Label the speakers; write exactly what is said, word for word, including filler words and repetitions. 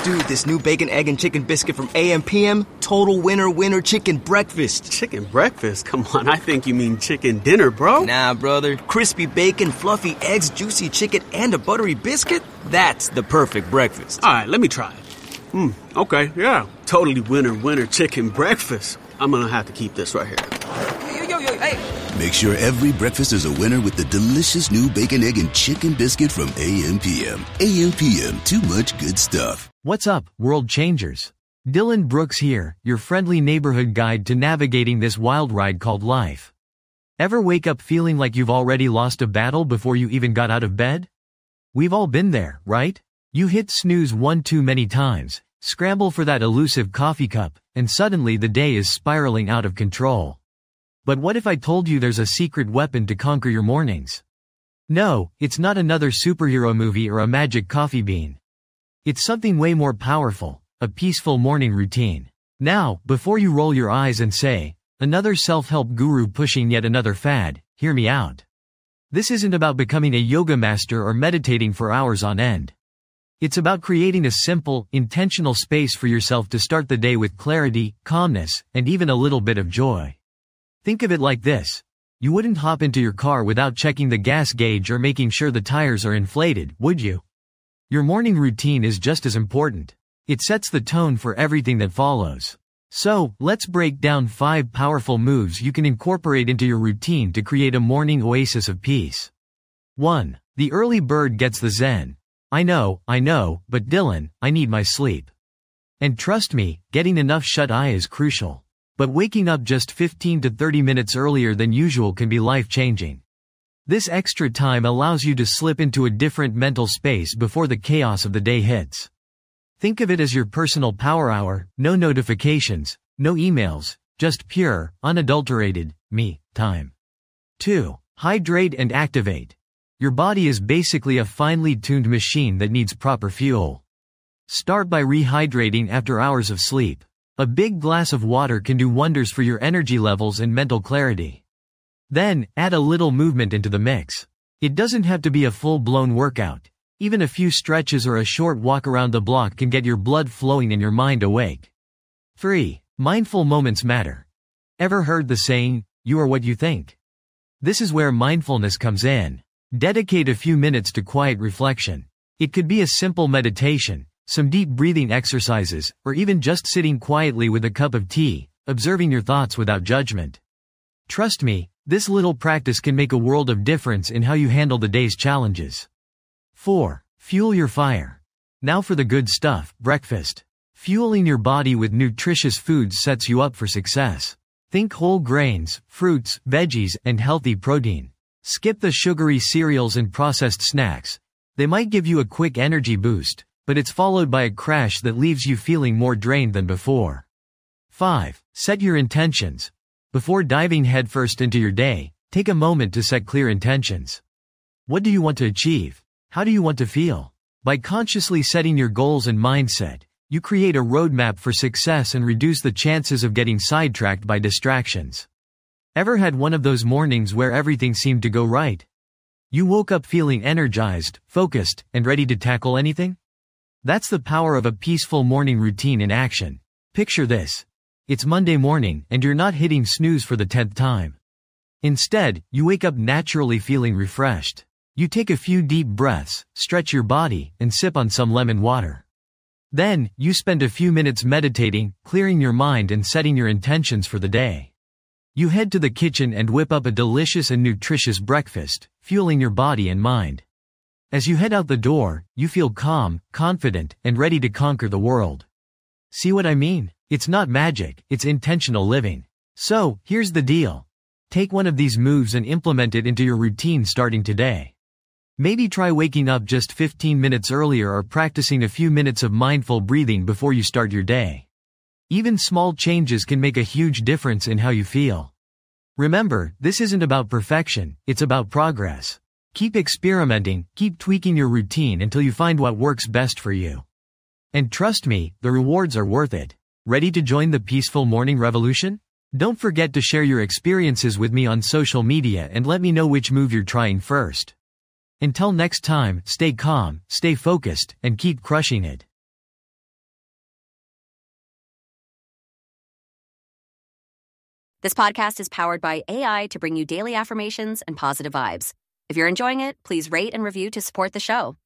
Speaker 1: Dude, this new bacon, egg, and chicken biscuit from A M P M, total winner winner chicken breakfast.
Speaker 2: Chicken breakfast? Come on, I think you mean chicken dinner, bro.
Speaker 1: Nah, brother. Crispy bacon, fluffy eggs, juicy chicken, and a buttery biscuit? That's the perfect breakfast.
Speaker 2: All right, let me try it. Hmm, okay, yeah. Totally winner winner chicken breakfast. I'm gonna have to keep this right here.
Speaker 1: Yo, yo, yo, hey.
Speaker 3: Make sure every breakfast is a winner with the delicious new bacon, egg, and chicken biscuit from A M P M. A M P M, too much good stuff.
Speaker 4: What's up, world changers? Dylan Brooks here, your friendly neighborhood guide to navigating this wild ride called life. Ever wake up feeling like you've already lost a battle before you even got out of bed? We've all been there, right? You hit snooze one too many times, scramble for that elusive coffee cup, and suddenly the day is spiraling out of control. But what if I told you there's a secret weapon to conquer your mornings? No, it's not another superhero movie or a magic coffee bean. It's something way more powerful, a peaceful morning routine. Now, before you roll your eyes and say, another self-help guru pushing yet another fad, hear me out. This isn't about becoming a yoga master or meditating for hours on end. It's about creating a simple, intentional space for yourself to start the day with clarity, calmness, and even a little bit of joy. Think of it like this. You wouldn't hop into your car without checking the gas gauge or making sure the tires are inflated, would you? Your morning routine is just as important. It sets the tone for everything that follows. So, let's break down five powerful moves you can incorporate into your routine to create a morning oasis of peace. one. The early bird gets the zen. I know, I know, but Dylan, I need my sleep. And trust me, getting enough shut-eye is crucial. But waking up just fifteen to thirty minutes earlier than usual can be life-changing. This extra time allows you to slip into a different mental space before the chaos of the day hits. Think of it as your personal power hour, no notifications, no emails, just pure, unadulterated, me, time. two. Hydrate and activate. Your body is basically a finely tuned machine that needs proper fuel. Start by rehydrating after hours of sleep. A big glass of water can do wonders for your energy levels and mental clarity. Then, add a little movement into the mix. It doesn't have to be a full-blown workout. Even a few stretches or a short walk around the block can get your blood flowing and your mind awake. three. Mindful moments matter. Ever heard the saying, you are what you think? This is where mindfulness comes in. Dedicate a few minutes to quiet reflection. It could be a simple meditation, some deep breathing exercises, or even just sitting quietly with a cup of tea, observing your thoughts without judgment. Trust me, this little practice can make a world of difference in how you handle the day's challenges. four. Fuel your fire. Now for the good stuff, breakfast. Fueling your body with nutritious foods sets you up for success. Think whole grains, fruits, veggies, and healthy protein. Skip the sugary cereals and processed snacks. They might give you a quick energy boost, but it's followed by a crash that leaves you feeling more drained than before. five. Set your intentions. Before diving headfirst into your day, take a moment to set clear intentions. What do you want to achieve? How do you want to feel? By consciously setting your goals and mindset, you create a roadmap for success and reduce the chances of getting sidetracked by distractions. Ever had one of those mornings where everything seemed to go right? You woke up feeling energized, focused, and ready to tackle anything? That's the power of a peaceful morning routine in action. Picture this. It's Monday morning and you're not hitting snooze for the tenth time. Instead, you wake up naturally feeling refreshed. You take a few deep breaths, stretch your body, and sip on some lemon water. Then, you spend a few minutes meditating, clearing your mind and setting your intentions for the day. You head to the kitchen and whip up a delicious and nutritious breakfast, fueling your body and mind. As you head out the door, you feel calm, confident, and ready to conquer the world. See what I mean? It's not magic, it's intentional living. So, here's the deal. Take one of these moves and implement it into your routine starting today. Maybe try waking up just fifteen minutes earlier or practicing a few minutes of mindful breathing before you start your day. Even small changes can make a huge difference in how you feel. Remember, this isn't about perfection, it's about progress. Keep experimenting, keep tweaking your routine until you find what works best for you. And trust me, the rewards are worth it. Ready to join the peaceful morning revolution? Don't forget to share your experiences with me on social media and let me know which move you're trying first. Until next time, stay calm, stay focused, and keep crushing it.
Speaker 5: This podcast is powered by A I to bring you daily affirmations and positive vibes. If you're enjoying it, please rate and review to support the show.